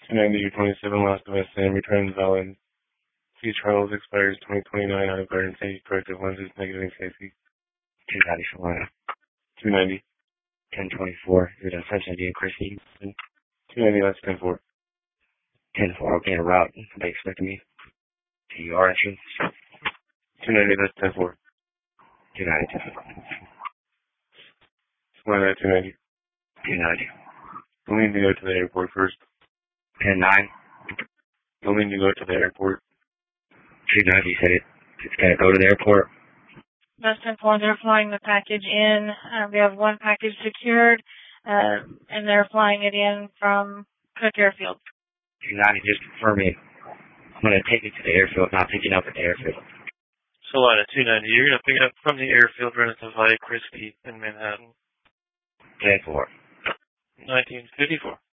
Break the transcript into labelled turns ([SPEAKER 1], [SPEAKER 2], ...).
[SPEAKER 1] 290-27 Lost of SM returns valid. C. Charles expires 2029 out of guard and safety. Corrective lenses negative safety.
[SPEAKER 2] 294.
[SPEAKER 1] 290.
[SPEAKER 2] 1024. You're the French ID of Christie.
[SPEAKER 1] 290, that's 10-4.
[SPEAKER 2] 10-4. Okay, en route. They expecting me to your entrance.
[SPEAKER 1] 290, that's 10-4.
[SPEAKER 2] 290.
[SPEAKER 1] Fly that 290.
[SPEAKER 2] 290.
[SPEAKER 1] You'll need to go to the airport first.
[SPEAKER 2] 10-9.
[SPEAKER 1] You'll need to go to the airport.
[SPEAKER 2] 290, you said it's going to go to the airport?
[SPEAKER 3] That's 10-4. They're flying the package in. We have one package secured, and they're flying it in from Cook Airfield.
[SPEAKER 2] 290, just confirm it. I'm going to take it to the airfield, not picking up at the airfield.
[SPEAKER 4] Solana 290, you're going to pick it up from the airfield relative via Christie in Manhattan.
[SPEAKER 2] 10-4.
[SPEAKER 4] 1954.